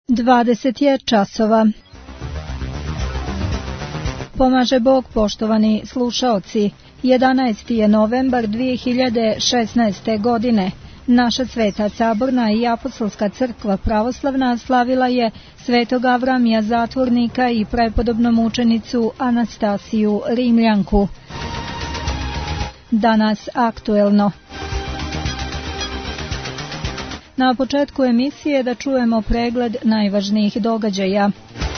20 je časova. Pomaže Bog, poštovani slušaoci. 11. je novembar 2016. godine. Naša Sveta Saborna i Apostolska crkva pravoslavna slavila je Svetog Avramija Zatvornika i prepodobnu mučenicu Anastasiju Rimljanku. Danas aktuelno. Na početku emisije da čujemo pregled najvažnijih događaja.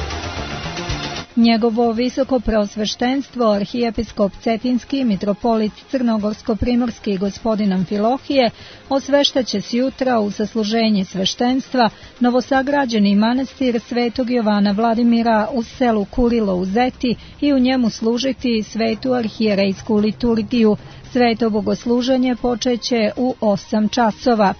Njegovo visoko preosveštenstvo, arhijepiskop Cetinski, mitropolit Crnogorsko-primorski gospodin Amfilohije, osveštaće se jutra u sasluženje sveštenstva novosagrađeni manastir Svetog Jovana Vladimira u selu Kurilo u Zeti i u njemu služiti svetu arhijerejsku liturgiju. Sveto bogosluženje počeće u 8 časova.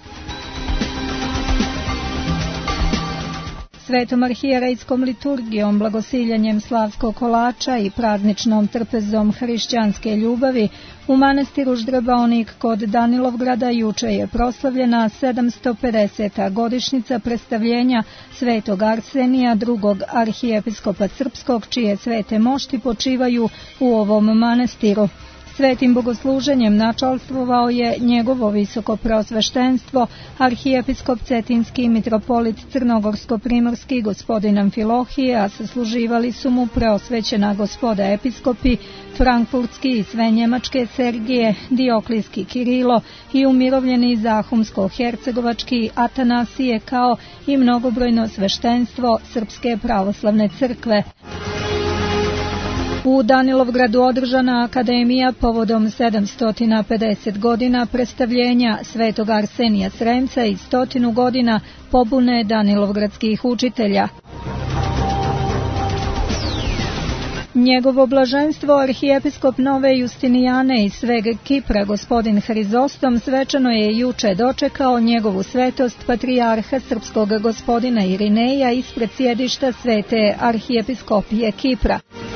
Svetom arhijerejskom liturgijom, blagosiljanjem slavskog kolača i prazničnom trpezom hrišćanske ljubavi u manastiru Ždrebaonik kod Danilovgrada juče je proslavljena 750. godišnjica predstavljenja Svetog Arsenija, drugog arhijepiskopa srpskog, čije svete mošti počivaju u ovom manastiru. Svetim bogosluženjem načalstvovao je njegovo visoko preosveštenstvo, arhijepiskop Cetinski, mitropolit Crnogorsko-primorski gospodin Amfilohije, a sasluživali su mu preosvećena gospoda episkopi, frankfurtski i sve njemačke Sergije, Dioklijski Kirilo i umirovljeni zahumsko-hercegovački Atanasije, kao i mnogobrojno sveštenstvo Srpske pravoslavne crkve. U Danilovgradu održana akademija povodom 750 godina predstavljenja Svetog Arsenija Sremca i 100 godina pobune danilovgradskih učitelja. Njegovo blaženstvo arhijepiskop Nove Justinijane i sveg Kipra gospodin Hrizostom svečano je juče dočekao njegovu svetost patrijarha srpskog gospodina Irineja ispred sjedišta Svete arhijepiskopije Kipra.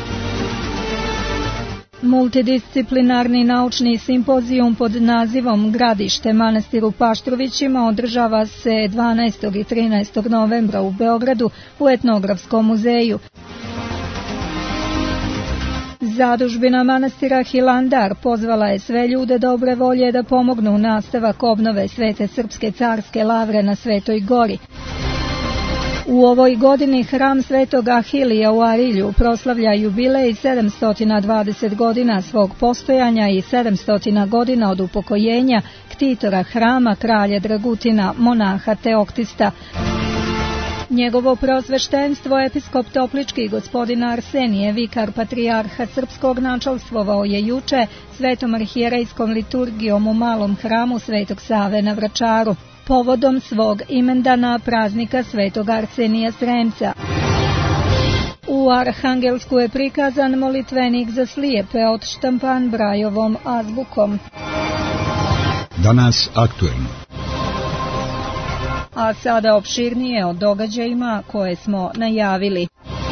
Multidisciplinarni naučni simpozijum pod nazivom Gradište manastir u Paštrovićima održava se 12. i 13. novembra u Beogradu u Etnografskom muzeju. Zadužbina manastira Hilandar pozvala je sve ljude dobre volje da pomognu u nastavak obnove Svete Srpske carske lavre na Svetoj gori. U ovoj godini hram Svetog Ahilija u Arilju proslavlja jubilej 720 godina svog postojanja i 700 godina od upokojenja ktitora hrama kralja Dragutina, monaha Teoktista. Njegovo preosveštenstvo episkop Toplički gospodin Arsenije, vikar patrijarha srpskog, načalstvovao je juče svetom arhijerejskom liturgijom u malom hramu Svetog Save na Vračaru povodom svog imendana praznika Svetog Arsenija Sremca. U Arhangelsku je prikazan molitvenik za slijepe odštampan Brajovom azbukom. Danas aktuelno. A sada opširnije o događajima koje smo najavili.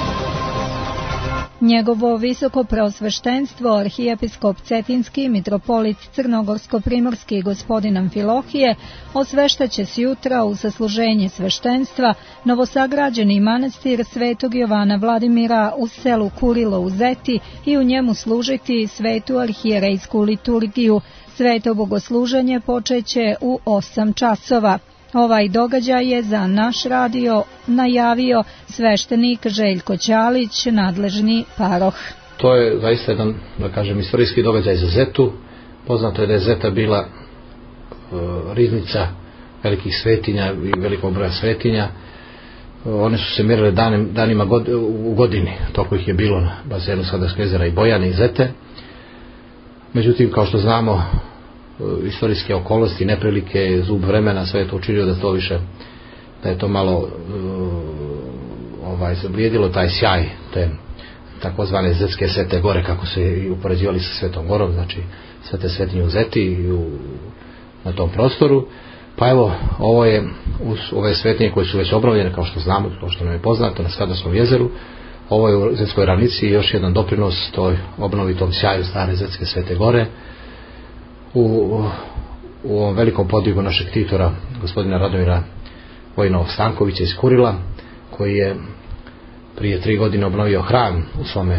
Njegovo visoko preosveštenstvo arhijepiskop Cetinski, mitropolit Crnogorsko-primorski gospodin Amfilohije, osveštaće se jutra u sasluženje sveštenstva novosagrađeni manastir Svetog Jovana Vladimira u selu Kurilo u Zeti i u njemu služiti svetu arhijerejsku liturgiju. Sveto bogosluženje počeće u 8 časova. Ovaj događaj je za naš radio najavio sveštenik Željko Ćalić, nadležni paroh. To je zaista jedan, da kažem, istorijski događaj za Zetu. Poznato je da je Zeta bila riznica velikih svetinja i velikog broja svetinja. One su se mjerile danima u godini, toliko ih je bilo na bazenu Sadarskog jezera i Bojane i Zete. Međutim, kao što znamo, istorijske okolnosti, neprilike, zub vremena, sve je to učinilo da je to malo zablijedilo taj sjaj te takozvane Zetske Svete gore, kako se i upoređivali sa Svetom Gorom, znači Svete svetinje u Zeti i na tom prostoru. Pa evo, ovo je uz ove svetinje koje su već obnovljene, kao što znamo, kao što nam je poznato, na Skadarskom jezeru. Ovo je u Zetskoj ravnici još jedan doprinos toj obnovitom sjaju stare Zetske Svete Gore. U ovom velikom podvigu našeg ktitora, gospodina Radomira Vojnovog Stankovića iz Kurila, koji je prije 3 godine obnovio hram u svome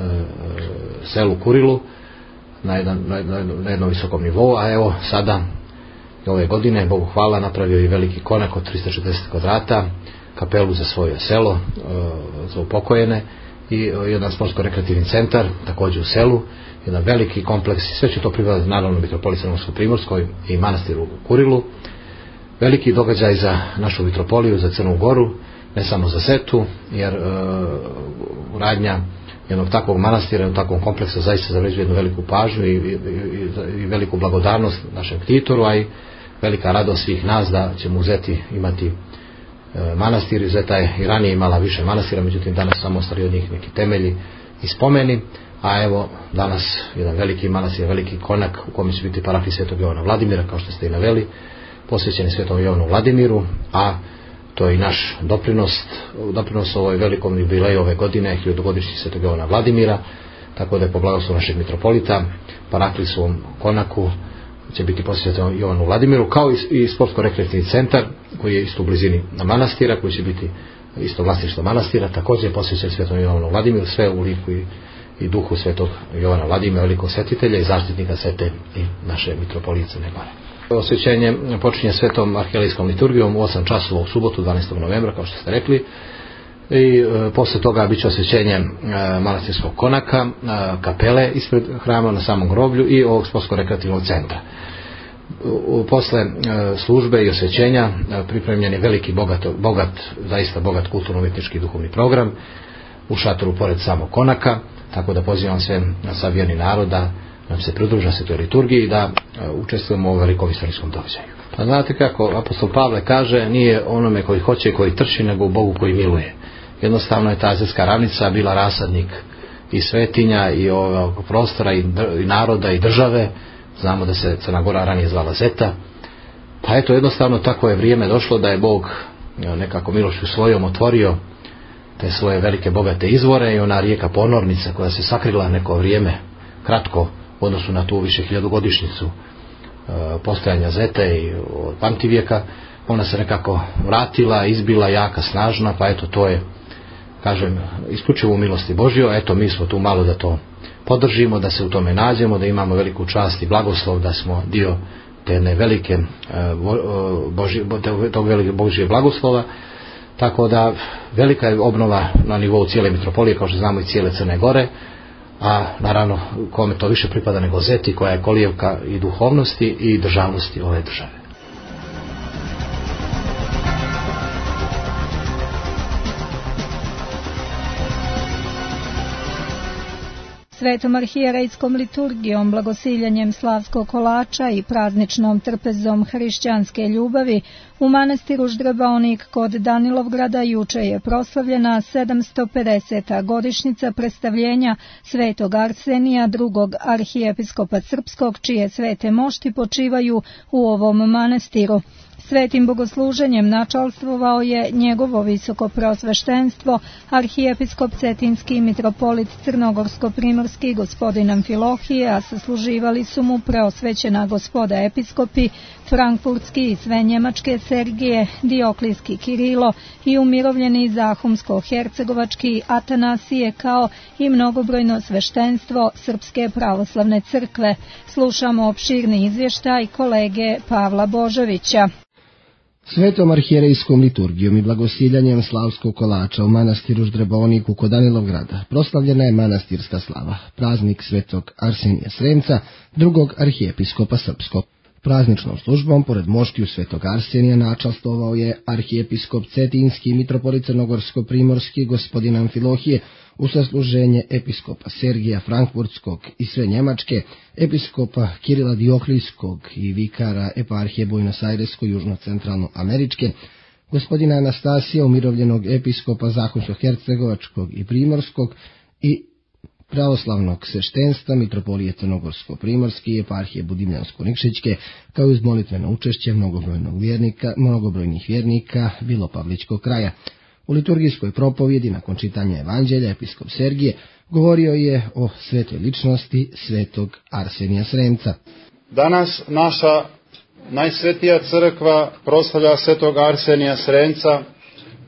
selu Kurilu na jednom visokom nivou, a evo sada ove godine, Bogu hvala, napravio i veliki konak od 340 kvadrata, kapelu za svoje selo, za upokojene, i jedan sportsko-rekreativni centar također u selu, jedan veliki kompleks, sve će to pripadati naravno Mitropoliji Crnogorsko-Primorskoj i manastiru u Kurilu. Veliki događaj za našu mitropoliju, za Crnu Goru, ne samo za Zetu, jer uradnja jednog takvog manastira, jednog takvog kompleksa zaista zavređuje jednu veliku pažnju i veliku blagodarnost našem ktitoru, a i velika radost svih nas da ćemo u Zeti imati manastir. Zeta je i ranije imala više manastira, međutim danas samo ostali od njih neki temelji i spomeni, a evo danas jedan veliki manastir, veliki konak u kome će biti parafiji Svetog Jovana Vladimira, kao što ste i naveli, posvećeni Svetom Jovanu Vladimiru, a to je i naš doprinos ovoj velikom jubileju ove godine, 1000-godišnji Svetog Jovana Vladimira, tako da je po blagoslovu našeg mitropolita parafiji svom konaku će biti posvećen Jovanu Vladimiru, kao i sportsko-rekreativni centar koji je isto u blizini manastira, koji će biti isto vlasništvo manastira, također je posvećen Svetom Jovanu Vladimiru, sve u liku i duhu Svetog Jovana Vladimira, velikog svetitelja i zaštitnika Svete i naše mitropolije Crne Gore. Osvećenje počinje svetom arhijelejskom liturgijom u 8 časova u subotu 12. novembra, kao što ste rekli, i posle toga bit će osvećenje manastirskog konaka, kapele ispred hrama na samom groblju i ovog sportsko-rekreativnog centra. Posle službe i osvećenja pripremljen je veliki, zaista bogat kulturno-umjetnički duhovni program u šatoru pored samog konaka, tako da pozivam sve savjerni narod da nam se pridruža se toj liturgiji i da učestvujemo u ovom velikom istorijskom događaju. Pa znate kako apostol Pavle kaže, nije onome koji hoće i koji trči, nego u Bogu koji miluje. Jednostavno je ta Zetska ravnica bila rasadnik i svetinja i ovog prostora i naroda i države. Znamo da se Crna Gora ranije zvala Zeta. Pa eto, jednostavno tako je vrijeme došlo da je Bog nekako milošću svojom otvorio te svoje velike bogate izvore i ona rijeka Ponornica koja se sakrila neko vrijeme kratko u odnosu na tu više 1000-godišnjicu postojanja Zete i od pamtivijeka, ona se nekako vratila, izbila jaka, snažna, pa eto to je, kažem, isključivo u milosti Božjoj. Eto mi smo tu malo da to podržimo, da se u tome nađemo, da imamo veliku čast i blagoslov, da smo dio te velike tog velike Božje blagoslova. Tako da velika je obnova na nivou cijele mitropolije, kao što znamo i cijele Crne Gore, a naravno kome to više pripada nego Zeti, koja je kolijevka i duhovnosti i državnosti ove države. Svetom arhijerejskom liturgijom, blagosiljanjem slavskog kolača i prazničnom trpezom hrišćanske ljubavi u manastiru Ždrebonik kod Danilovgrada juče je proslavljena 750. godišnjica predstavljenja Svetog Arsenija, drugog arhijepiskopa srpskog, čije svete mošti počivaju u ovom manastiru. Svetim bogosluženjem načalstvovao je njegovo visoko preosveštenstvo, arhijepiskop Cetinski mitropolit Crnogorsko-Primorski gospodin Amfilohije, a sasluživali su mu preosvećena gospoda episkopi, Frankfurtski i sve njemačke Sergije, Dioklijski Kirilo i umirovljeni Zahumsko-Hercegovački Atanasije, kao i mnogobrojno sveštenstvo Srpske pravoslavne crkve. Slušamo opširni izvještaj kolege Pavla Božovića. Svetom arhijerejskom liturgijom i blagosiljanjem slavskog kolača u manastiru Ždreboniku kod Danilovgrada proslavljena je manastirska slava, praznik Svetog Arsenija Sremca, drugog arhijepiskopa srpskog. Prazničnom službom, pored moštiju Svetog Arsenija, načalstvovao je arhijepiskop Cetinski mitropolit Crnogorsko-Primorski gospodin Amfilohije, u sasluženje episkopa Sergija Frankfurtskog i sve njemačke, episkopa Kirila Dioklijskog i vikara eparhije Buenos Airesko južno-centralno-američke, gospodina Anastasija, umirovljenog episkopa Zahumsko-Hercegovačkog i Primorskog i pravoslavnog sveštenstva mitropolije Crnogorsko-Primorske i eparhije Budimljansko-Nikšićke, kao i uz molitveno učešće mnogobrojnih vjernika Bilopavlićkog kraja. U liturgijskoj propovjedi nakon čitanja evanđelja episkop Sergije govorio je o svetoj ličnosti Svetog Arsenija Sremca. Danas naša najsvetija crkva proslavlja Svetog Arsenija Sremca,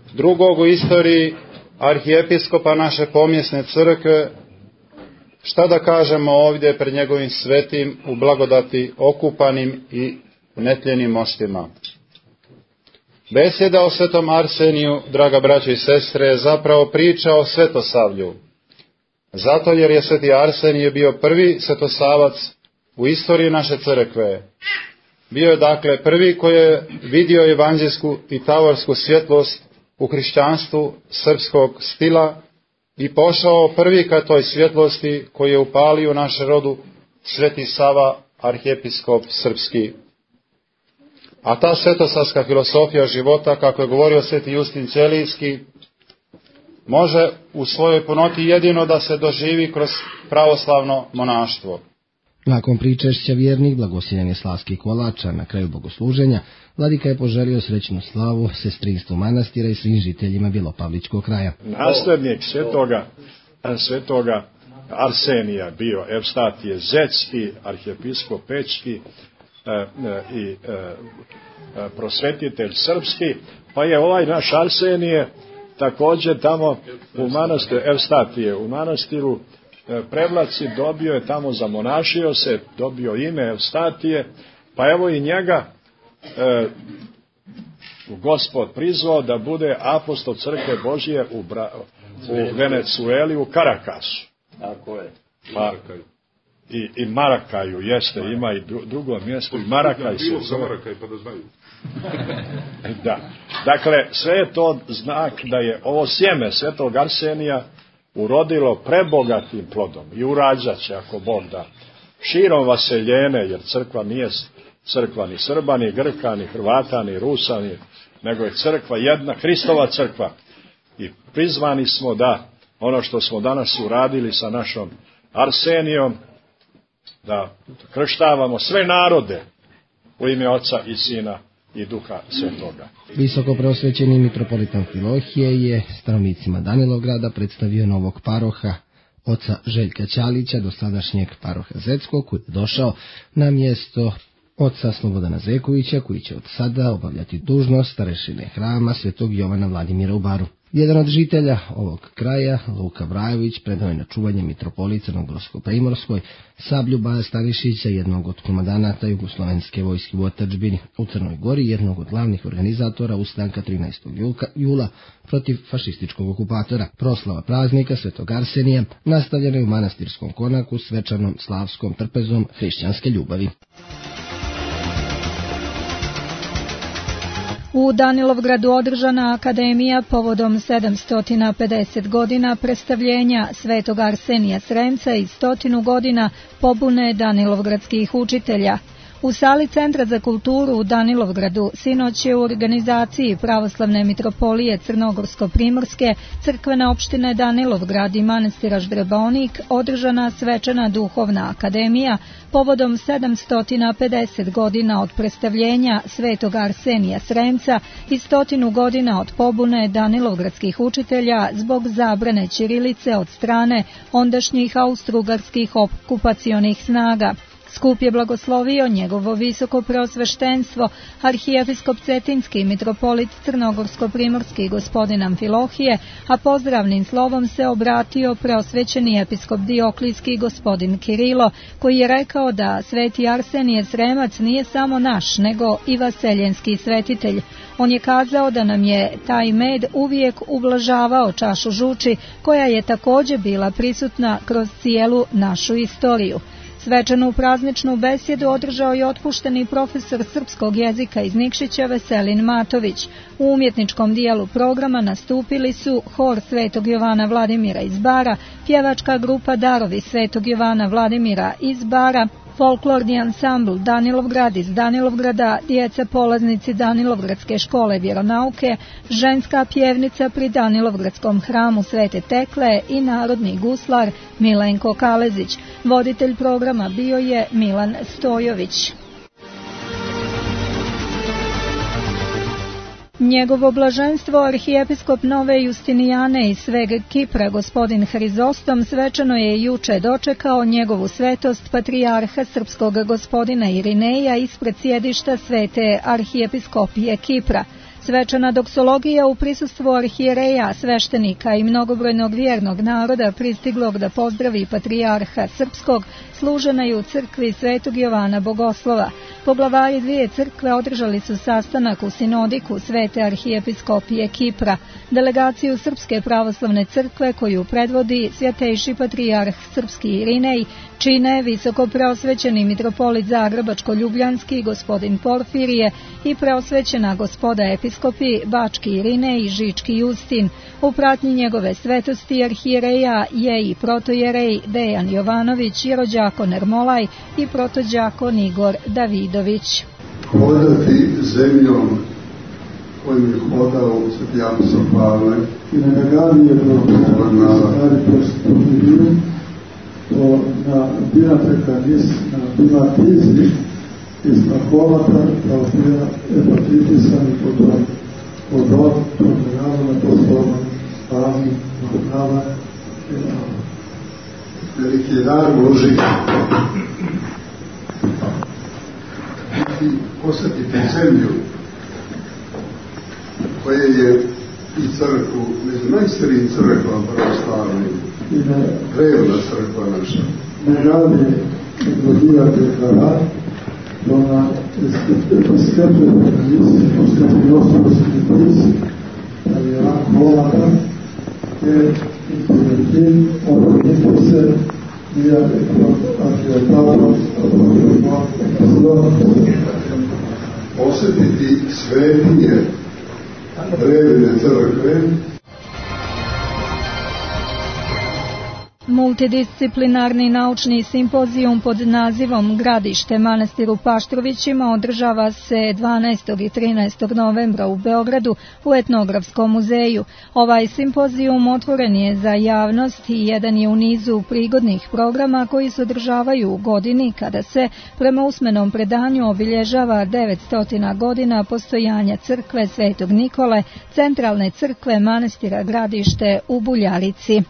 drugog u istoriji arhijepiskopa naše pomjesne crkve, šta da kažemo ovdje pred njegovim svetim u blagodati okupanim i netljenim mostima. Besjeda o svetom Arseniju, draga braćo i sestre, je zapravo priča o svetosavlju. Zato jer je sveti Arsenij bio prvi svetosavac u istoriji naše crkve. Bio je dakle prvi koji je vidio evanđelsku i tavorsku svjetlost u hrišćanstvu srpskog stila i pošao prvi ka toj svjetlosti koji je upalio u naše rodu sveti Sava, arhijepiskop srpski. A ta svetosavska filosofija života, kako je govorio sveti Justin Ćelijski, može u svojoj punoti jedino da se doživi kroz pravoslavno monaštvo. Nakon pričešća vjernih, blagosiljanje slavskih kolača na kraju bogosluženja, vladika je poželio srećnu slavu sestrinstvu manastira i svim žiteljima Bilopavličkog kraja. Nasljednik svetoga Arsenija bio Evstatije Zecki, arhijepiskop Pećki i prosvetitelj srpski, pa je ovaj naš Arsenije također tamo u manastiru Evstatije, u manastiru Prevlaci, dobio je tamo, zamonašio se, dobio ime Evstatije, pa evo i njega Gospod prizvao da bude apostol crkve Božije u Venecueli, u Karakasu. Tako je. Pa, i Marakaju jeste, ima i drugo mjesto, i Marakaj se zove. Marakaj, pa da znaju. Da. Dakle, sve je to znak da je ovo sjeme svetog Arsenija urodilo prebogatim plodom i urađat će, ako Bog da, širom vaseljene, jer crkva nije crkva ni Srba, ni Grka, ni Hrvata, ni Rusa, nego je crkva jedna, Hristova crkva. I prizvani smo da ono što smo danas uradili sa našom Arsenijom, da krštavamo sve narode u ime Oca i Sina i Duha Svetoga. Visoko preosvećeni mitropolit Amfilohije je stanovnicima Danilovgrada predstavio novog paroha, oca Željka Ćalića, dosadašnjeg paroha Zeckog, koji je došao na mjesto oca Slobodana Zekovića, koji će od sada obavljati dužnost starešine hrama Svetog Jovana Vladimira u Baru. Jedan od žitelja ovog kraja, Luka Brajović, predao je na čuvanje mitropolit Crnogorsko-Primorskoj sablju Baja Stanišića, jednog od komandanata jugoslovenske vojske u otadžbini u Crnoj Gori, jednog od glavnih organizatora ustanka 13. jula protiv fašističkog okupatora. Proslava praznika Svetog Arsenija nastavljena je u manastirskom konaku svečanom slavskom trpezom hrišćanske ljubavi. U Danilovgradu održana akademija povodom 750 godina predstavljenja Svetog Arsenija Sremca i 100 godina pobune Danilovgradskih učitelja. U sali Centra za kulturu u Danilovgradu sinoć je u organizaciji Pravoslavne mitropolije Crnogorsko-Primorske, crkvene opštine Danilovgrad i manastira Ždrebonik održana svečana duhovna akademija povodom 750 godina od predstavljenja Svetog Arsenija Sremca i 100 godina od pobune Danilovgradskih učitelja zbog zabrane ćirilice od strane ondašnjih austrougarskih okupacionih snaga. Skup je blagoslovio njegovo visoko preosveštenstvo, arhijepiskop Cetinski, mitropolit Crnogorsko-Primorski gospodin Amfilohije, a pozdravnim slovom se obratio preosvećeni episkop Dioklijski gospodin Kirilo, koji je rekao da sveti Arsenije Sremac nije samo naš, nego i vaseljenski svetitelj. On je kazao da nam je taj med uvijek ublažavao čašu žuči, koja je također bila prisutna kroz cijelu našu istoriju. Svečanu prazničnu besjedu održao je otpušteni profesor srpskog jezika iz Nikšića Veselin Matović. U umjetničkom dijelu programa nastupili su hor Svetog Jovana Vladimira iz Bara, pjevačka grupa Darovi Svetog Jovana Vladimira iz Bara, folklorni ansambl Danilovgrad iz Danilovgrada, djeca polaznici Danilovgradske škole vjeronauke, ženska pjevnica pri Danilovgradskom hramu Svete Tekle i narodni guslar Milenko Kalezić. Voditelj programa bio je Milan Stojović. Njegovo blaženstvo arhijepiskop Nove Justinijane i sveg Kipra gospodin Hrizostom svečano je juče dočekao njegovu svetost patrijarha srpskog gospodina Irineja ispred sjedišta Svete arhijepiskopije Kipra. Svečana doksologija u prisustvu arhijereja, sveštenika i mnogobrojnog vjernog naroda pristiglog da pozdravi patrijarha srpskog, služena je u crkvi Svetog Jovana Bogoslova. Poglavari dvije crkve održali su sastanak u sinodiku Svete arhijepiskopije Kipra. Delegaciju Srpske pravoslavne crkve koju predvodi svjatejši patrijarh srpski Irinej čine visoko preosvećeni mitropolit Zagrebačko-Ljubljanski gospodin Porfirije i preosvećena gospoda episkopi Bački Irinej i Žički Justin. U pratnji njegove svetosti arhijereja je i protojerej Dejan Jovanović, jerođakon Ermolaj i protođakon Igor Davidović. Hodati zemljom kojim je hodao Sveti apostol Pavle i nagradi je to na binateka nis na binatizi iz narkomata kao bija hepatitisani pod programom poslovnom pavi programa. Veliki je dar Boži i posjetiti zemlju koje je i crkvu, među najstarijim crkvama pravoslavnim, drevna crkva naša. Nagradi godina deklara, ona skrepe osnovski pris, ali je holada, je implementin, ono niko se nije arhijetalo, posjetiti svetinje drevne crkve. Multidisciplinarni naučni simpozijum pod nazivom Gradište manastir u Paštrovićima održava se 12. i 13. novembra u Beogradu u Etnografskom muzeju. Ovaj simpozijum otvoren je za javnost i jedan je u nizu prigodnih programa koji se održavaju u godini kada se prema usmenom predanju obilježava 900 godina postojanja crkve Svetog Nikole, centralne crkve manastira Gradište u Buljarici.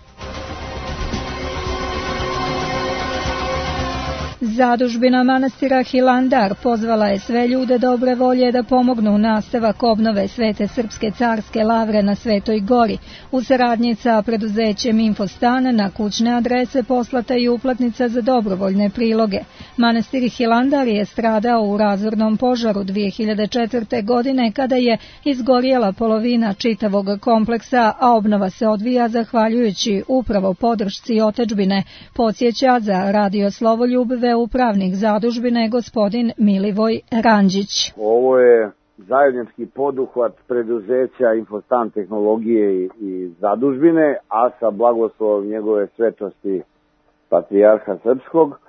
Zadužbina manastira Hilandar pozvala je sve ljude dobre volje da pomognu u nastavak obnove Svete Srpske carske lavre na Svetoj Gori. U saradnji sa preduzećem Infostan na kućne adrese poslata i uplatnica za dobrovoljne priloge. Manastir Hilandar je stradao u razornom požaru 2004. godine kada je izgorjela polovina čitavog kompleksa, a obnova se odvija zahvaljujući upravo podršci otadžbine, podsjeća za Radio Slovoljub upravnik zadužbine gospodin Milivoj Ranđić. Ovo je zajednički poduhvat preduzeća Infostan tehnologije i zadužbine, a sa blagoslovom njegove svetosti patrijarha srpskog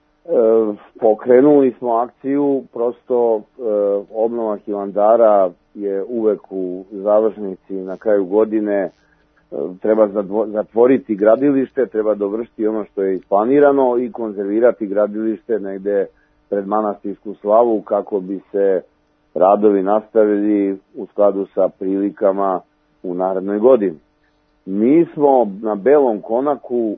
pokrenuli smo akciju. Prosto obnova Hilandara je uvek u završnici na kraju godine. Treba zatvoriti gradilište, treba dovršiti ono što je isplanirano i konzervirati gradilište negde pred manastirsku slavu kako bi se radovi nastavili u skladu sa prilikama u narednoj godini. Mi smo na belom konaku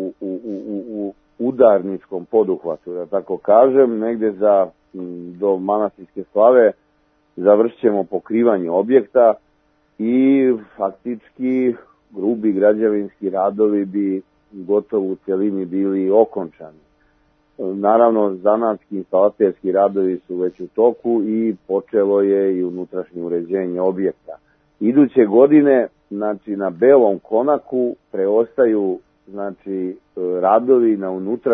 u udarničkom poduhvatu, da tako kažem, negde do manastirske slave završit ćemo pokrivanje objekta i faktički grubi građevinski radovi bi gotovo u cjelini bili okončani. Naravno, zanatski instalaterski radovi su već u toku i počelo je i unutrašnje uređenje objekta. Iduće godine, znači na belom konaku preostaju radovi na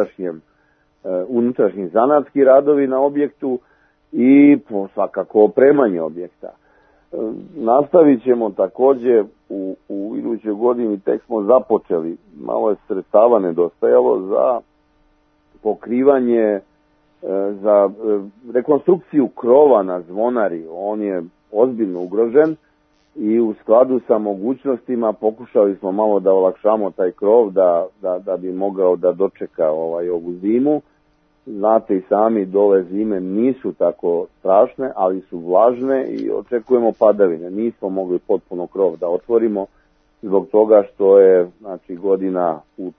unutrašnji zanatski radovi na objektu i svakako opremanje objekta. Nastavit ćemo također u idućoj godini, tek smo započeli, malo je sredstava nedostajalo za pokrivanje, za rekonstrukciju krova na zvonari. On je ozbiljno ugrožen i u skladu sa mogućnostima pokušali smo malo da olakšamo taj krov da bi mogao da dočeka ovu zimu. Znate i sami, dole zime nisu tako strašne, ali su vlažne i očekujemo padavine. Nismo mogli potpuno krov da otvorimo zbog toga što je godina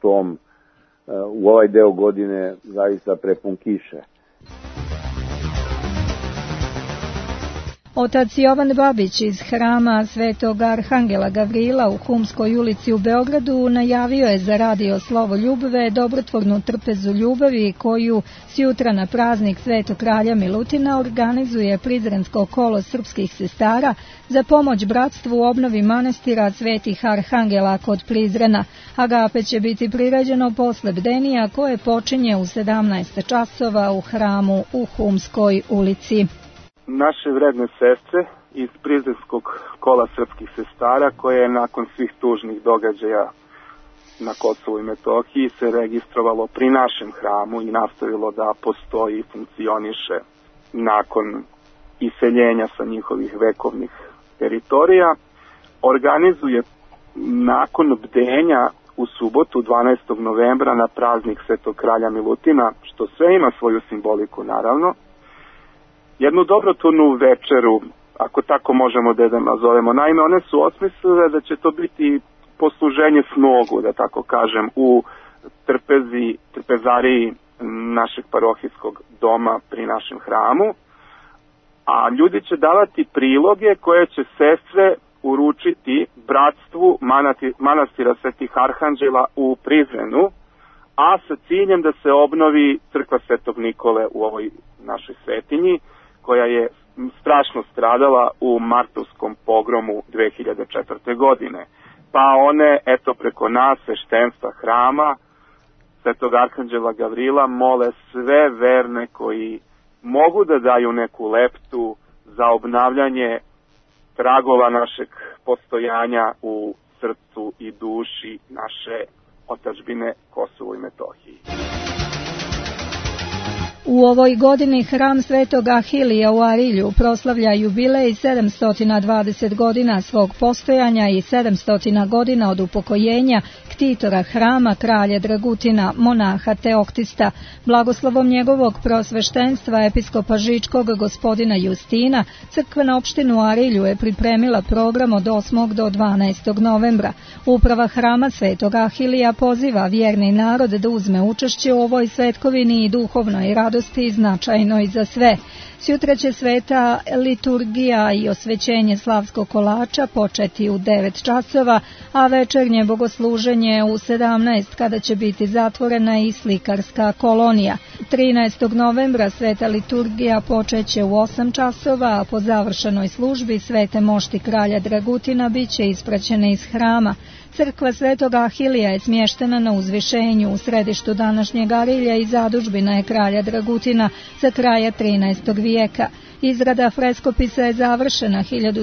u ovaj deo godine zaista prepun kiše. Otac Jovan Babić iz hrama Svetog Arhangela Gavrila u Humskoj ulici u Beogradu najavio je za radio Slovo Ljubve dobrotvornu trpezu ljubavi koju s jutra na praznik Svetog kralja Milutina organizuje Prizrensko kolo srpskih sestara za pomoć bratstvu u obnovi manastira Svetih Arhangela kod Prizrena. Agape će biti priređeno posle bdenija koje počinje u 17 časova u hramu u Humskoj ulici. Naše vredne sestre iz Prizrenskog kola srpskih sestara, koje je nakon svih tužnih događaja na Kosovu i Metohiji se registrovalo pri našem hramu i nastavilo da postoji i funkcioniše nakon iseljenja sa njihovih vekovnih teritorija, organizuje nakon bdenja u subotu 12. novembra na praznik Svetog kralja Milutina, što sve ima svoju simboliku naravno, jednu dobrotvornu večeru, ako tako možemo da je nazovemo. Naime, one su osmislile da će to biti posluženje snogu, da tako kažem, u trpezariji našeg parohijskog doma pri našem hramu, a ljudi će davati priloge koje će sestre uručiti bratstvu manastira Svetih Arhanđela u Prizrenu, a sa ciljem da se obnovi crkva Svetog Nikole u ovoj našoj svetinji, koja je strašno stradala u martovskom pogromu 2004. godine. Pa one, eto, preko nas, sveštenstva hrama Svetog Arhanđela Gavrila, mole sve verne koji mogu da daju neku leptu za obnavljanje tragova našeg postojanja u srcu i duši naše otadžbine Kosovo i Metohiji. U ovoj godini hram Svetog Ahilija u Arilju proslavlja jubilej 720 godina svog postojanja i 700 godina od upokojenja ktitora hrama kralja Dragutina, monaha Teoktista. Blagoslovom njegovog prosveštenstva episkopa Žičkog gospodina Justina, crkvena opština u Arilju je pripremila program od 8. do 12. novembra. Uprava hrama Svetog Ahilija poziva vjerni narod da uzme učešće u ovoj svetkovini i duhovnoj radosti značajnoj za sve. Sutra će sveta liturgija i osvećenje slavskog kolača početi u 9 časova, a večernje bogosluženje u 17 kada će biti zatvorena i slikarska kolonija. 13. novembra sveta liturgija počeće u 8 časova, a po završenoj službi svete mošti kralja Dragutina bit će ispraćene iz hrama. Crkva Svetog Ahilija je smještena na uzvišenju u središtu današnjeg Arilja i zadužbina je kralja Dragutina za kraja 13. vijeka. Izrada freskopisa je završena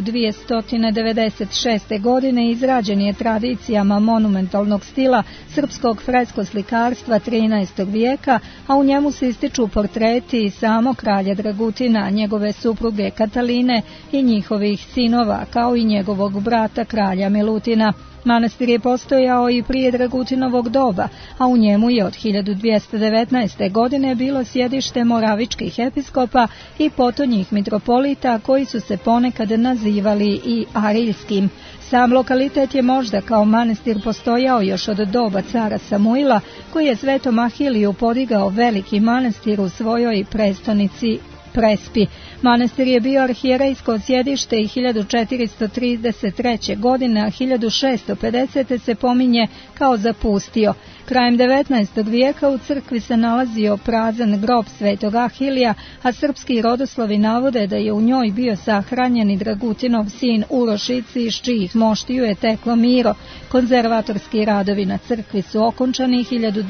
1296. godine i izrađen je tradicijama monumentalnog stila srpskog freskoslikarstva 13. vijeka, a u njemu se ističu portreti samo kralja Dragutina, njegove supruge Kataline i njihovih sinova, kao i njegovog brata kralja Milutina. Manastir je postojao i prije Dragutinovog doba, a u njemu je od 1219. godine bilo sjedište moravičkih episkopa i potonjih mitropolita koji su se ponekad nazivali i ariljskim. Sam lokalitet je možda kao manastir postojao još od doba cara Samuila, koji je Svetom Ahiliju podigao veliki manastir u svojoj prestonici Prespi. Manastir je bio arhijerejsko sjedište i 1433. godine, a 1650. se pominje kao zapustio. Krajem 19. vijeka u crkvi se nalazio prazan grob Svetog Ahilija, a srpski rodoslovi navode da je u njoj bio sahranjen i Dragutinov sin Urošici, iz čijih moštiju je teklo Miro. Konzervatorski radovi na crkvi su okončani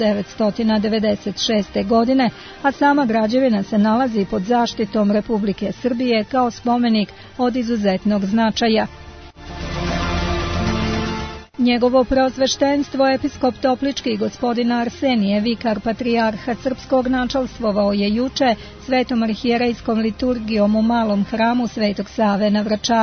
1996. godine, a sama građevina se nalazi pod zaštitom Republike Srbije kao spomenik od izuzetnog značaja. Njegovo preosveštenstvo episkop Toplički gospodin Arsenije, vikar patrijarha srpskog, načalstvovao je juče svetom arhijerejskom liturgijom u malom hramu Svetog Save na Vračaru.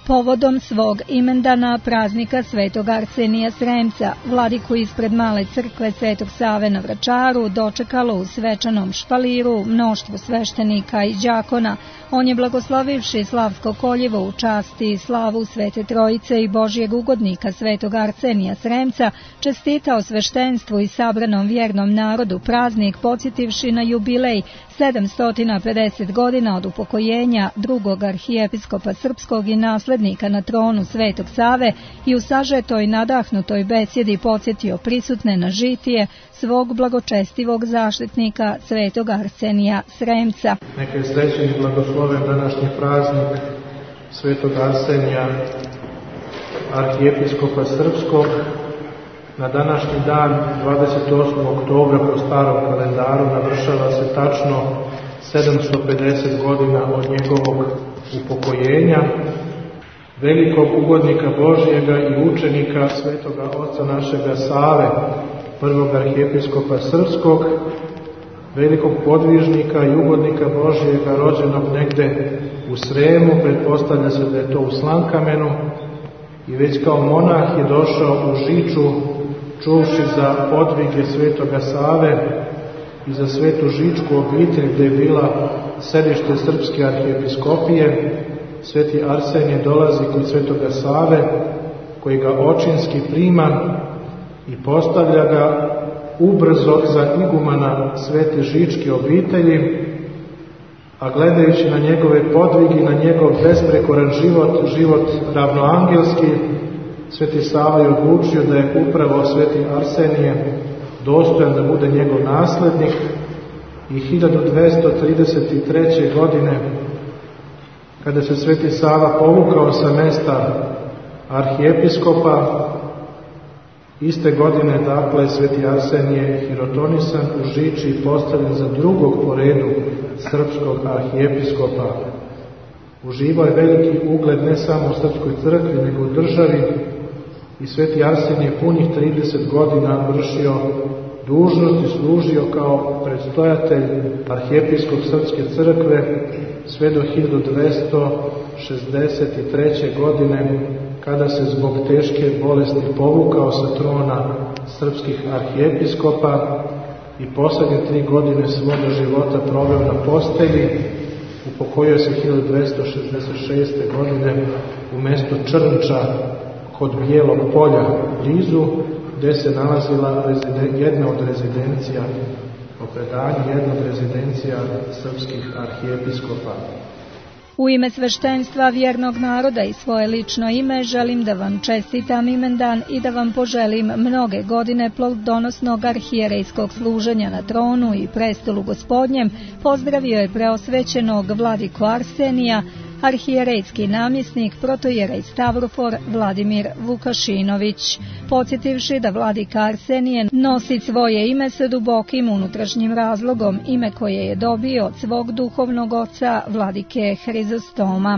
Povodom svog imendana praznika Svetog Arsenija Sremca, vladiku ispred Male crkve Svetog Save na Vračaru dočekalo u svečanom špaliru mnoštvo sveštenika i đakona. On je blagoslovivši slavsko koljevo u časti i slavu Svete Trojice i Božjeg ugodnika Svetog Arsenija Sremca čestitao sveštenstvu i sabranom vjernom narodu praznik, podsjetivši na jubilej 750 godina od upokojenja drugog arhijepiskopa srpskog i naslednika na tronu Svetog Save i u sažetoj nadahnutoj besjedi podsjetio prisutne na žitije svog blagočestivog zaštitnika Svetog Arsenija Sremca. Neka je srećen i blagosloven današnji praznik Svetog Arsenija, arhijepiskopa srpskog. Na današnji dan, 28. oktobra po starom kalendaru, navršava se tačno 750 godina od njegovog upokojenja, velikog ugodnika Božjega i učenika svetoga oca našega Save, prvog arhijepiskopa srpskog, velikog podvižnika i ugodnika Božjega, rođenog negde u Sremu, pretpostavlja se da je to u Slankamenu, i već kao monah je došao u Žiču, čuvši za podvige svetoga Save i za svetu žičku obitelj gde je bila sedište srpske arhijepiskopije. Sveti Arsenije dolazi kod svetoga Save, koji ga očinski prima i postavlja ga ubrzo za igumana svete žičke obitelji, a gledajući na njegove podvigi, na njegov besprekoran život ravnoangelski, Sveti Sava je odlučio da je upravo Sveti Arsenije dostojan da bude njegov naslednik i 1233. godine, kada se Sveti Sava povukao sa mesta arhijepiskopa, iste godine, dakle, Sveti Arsenije je hirotonisan u Žiči i postavljen za drugog po redu srpskog arhijepiskopa. Uživao je veliki ugled ne samo u srpskoj crkvi, nego u državi, i Sveti Arsenije punih 30 godina vršio dužnost i služio kao predstojatelj arhijepiskop srpske crkve sve do 1263. godine, kada se zbog teške bolesti povukao sa trona srpskih arhijepiskopa i poslednje 3 godine svoga života proveo na postelji. Upokojio se 1266. godine u mesto Črnča kod Bijelog polja blizu, gde se nalazila jedna od rezidencija, po predanju jedna od rezidencija srpskih arhijepiskopa. U ime sveštenstva vjernog naroda i svoje lično ime želim da vam čestitam imendan i da vam poželim mnoge godine plodonosnog arhijerejskog služenja na tronu i prestolu Gospodnjem. Pozdravio je preosvećenog vladiku Arsenija, arhijerejski namjesnik protojerej Stavrofor Vladimir Vukašinović, podsjetivši da vladika Arsenije nosi svoje ime sa dubokim unutrašnjim razlogom, ime koje je dobio od svog duhovnog oca vladike Hrizostoma.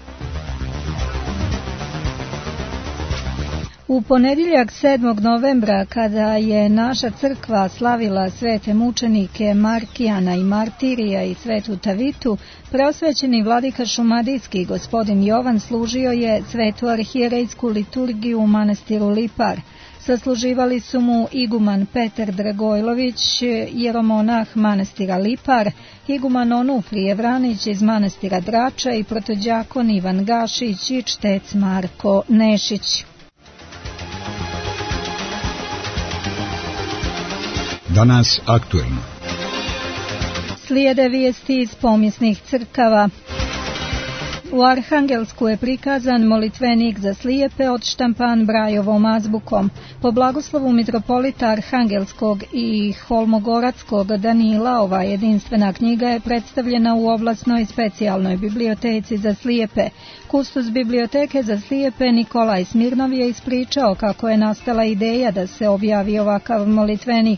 U ponedjeljak 7. novembra, kada je naša crkva slavila svete mučenike Markijana i Martirija i svetu Tavitu, preosvećeni vladika šumadijski gospodin Jovan služio je svetu arhijerejsku liturgiju u manastiru Lipar. Sasluživali su mu iguman Petar Dragojlović, jeromonah manastira Lipar, iguman Onufrije Vranić iz manastira Drača i protođakon Ivan Gašić i čtec Marko Nešić. Danas aktuelno. Slijede vijesti iz pomjesnih crkava. U Arhangelsku je prikazan molitvenik za slijepe odštampan Brajovom azbukom. Po blagoslovu mitropolita Arhangelskog i Holmogoratskog Danila, ova jedinstvena knjiga je predstavljena u ovlasnoj specijalnoj biblioteci za slijepe. Kustos biblioteke za slijepe Nikolaj Smirnov je ispričao kako je nastala ideja da se objavi ovakav molitvenik.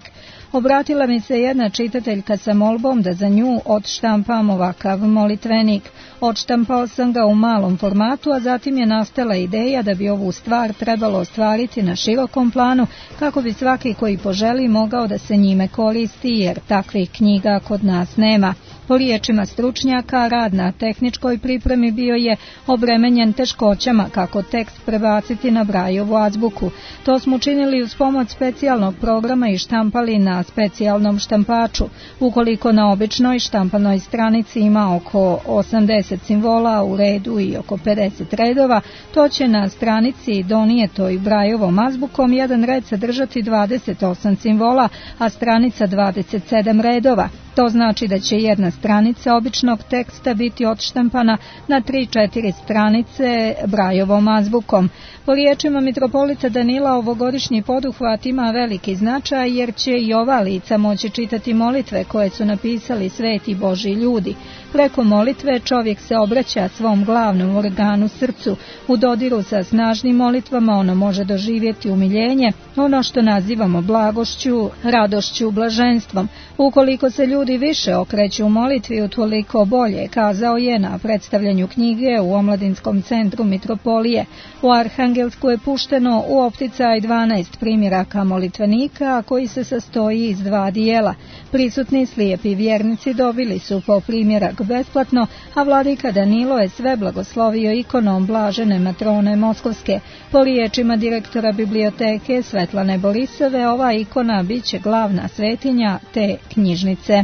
Obratila mi se jedna čitateljka sa molbom da za nju odštampam ovakav molitvenik. Odštampao sam ga u malom formatu, a zatim je nastala ideja da bi ovu stvar trebalo ostvariti na širokom planu, kako bi svaki koji poželi mogao da se njime koristi, jer takvih knjiga kod nas nema. Po riječima stručnjaka, rad na tehničkoj pripremi bio je obremenjen teškoćama kako tekst prebaciti na Braillovu azbuku. To smo učinili uz pomoć specijalnog programa i štampali na specijalnom štampaču. Ukoliko na običnoj štampanoj stranici ima oko 80 simbola u redu i oko 50 redova, to će na stranici donijetoj Braillovom azbukom jedan red sadržati 28 simbola, a stranica 27 redova. To znači da će jedna stranica običnog teksta biti odštampana na 3-4 stranice Braillovom azbukom. Po riječima mitropolita Danila, ovogodišnji poduhvat ima veliki značaj jer će i ova lica moći čitati molitve koje su napisali sveti Božji ljudi. Preko molitve čovjek se obraća svom glavnom organu srcu. U dodiru sa snažnim molitvama ono može doživjeti umiljenje, ono što nazivamo blagošću, radošću, blaženstvom. Ukoliko se ljudi više okreću u molitvi, utoliko bolje, kazao je na predstavljanju knjige u Omladinskom centru Mitropolije. U Arhangelsku je pušteno u opticaj 12 primjeraka molitvenika, koji se sastoji iz 2 dijela. Prisutni slijepi vjernici dobili su po primjerak besplatno, a vladika Danilo je sve blagoslovio ikonom blažene matrone Moskovske. Po riječima direktora biblioteke Svetlane Borisove, ova ikona bit će glavna svetinja te knjižnice.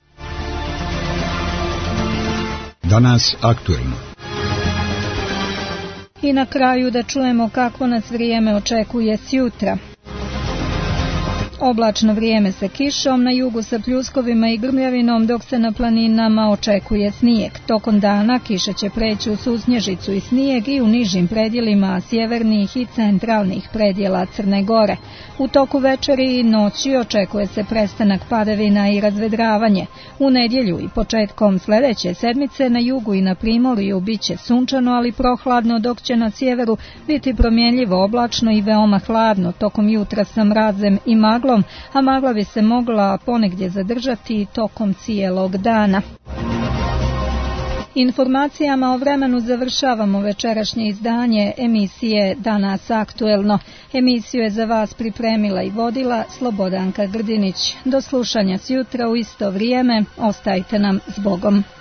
Danas aktuelno. I na kraju da čujemo kakvo nas vrijeme očekuje sjutra. Oblačno vrijeme sa kišom, na jugu sa pljuskovima i grmljavinom, dok se na planinama očekuje snijeg. Tokom dana kiša će preći u susnježicu i snijeg i u nižim predjelima sjevernih i centralnih predjela Crne Gore. U toku večeri i noći očekuje se prestanak padavina i razvedravanje. U nedjelju i početkom sljedeće sedmice na jugu i na primorju bit će sunčano, ali prohladno, dok će na sjeveru biti promjenljivo oblačno i veoma hladno, tokom jutra sa mrazem i maglom, a magla bi se mogla ponegdje zadržati tokom cijelog dana. Informacijama o vremenu završavamo večerašnje izdanje emisije Danas aktuelno. Emisiju je za vas pripremila i vodila Slobodanka Grdinić. Do slušanja sjutra u isto vrijeme, ostajte nam s Bogom.